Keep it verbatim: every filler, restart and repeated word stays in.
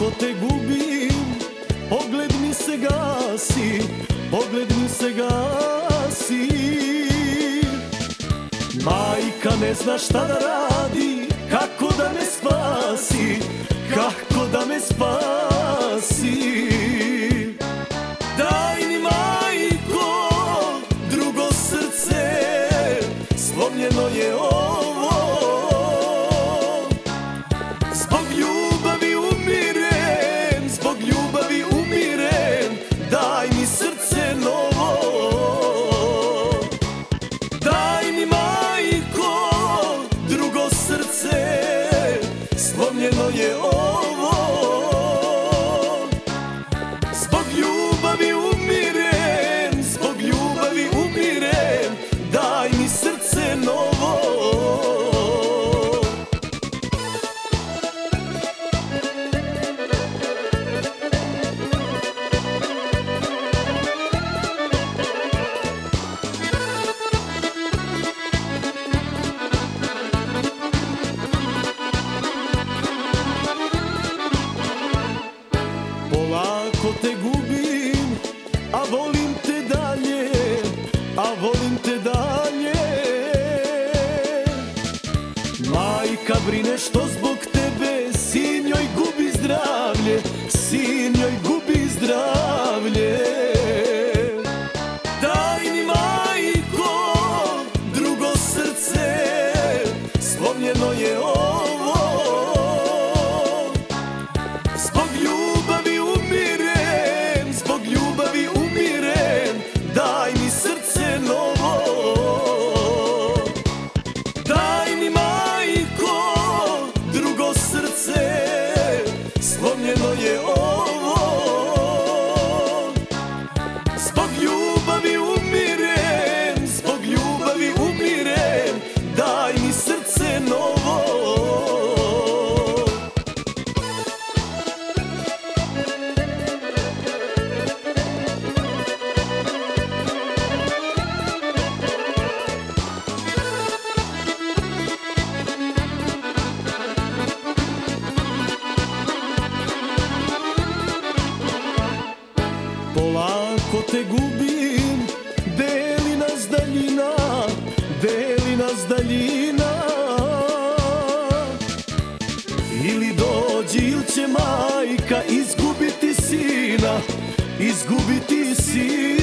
Polako te gubim, pogled mi se gasi, pogled mi se gasi. Majka ne zna šta da radi, kako da me spasi, kako da me spasi. Daj mi, majko, drugo srce, slomljeno je ovo. Zbog ljubavi umirem, zbog ljubavi umirem, daj mi srce novo. Daj mi, majko, drugo srce, slomljeno je ovo. Zbog ljubavi umirem, zbog ljubavi umirem, daj mi srce novo. Polako te gubim, a volim te dalje, a volim te dalje. Majka brine što zbog tebe sin joj gubi zdravlje, sin joj gubi zdravlje. Daj mi, majko, drugo srce, slomljeno je ovo. Zbog ljubavi umirem, zbog ljubavi umirem, daj mi srce novo. Daj mi, majko, drugo srce, slomljeno je ovo. Zbog ljubavi umirem, zbog ljubavi umirem, daj mi srce novo. Polako te gubim, deli nas daljina, deli nas daljina. Ili dođi ili će majka izgubiti sina, izgubiti sina.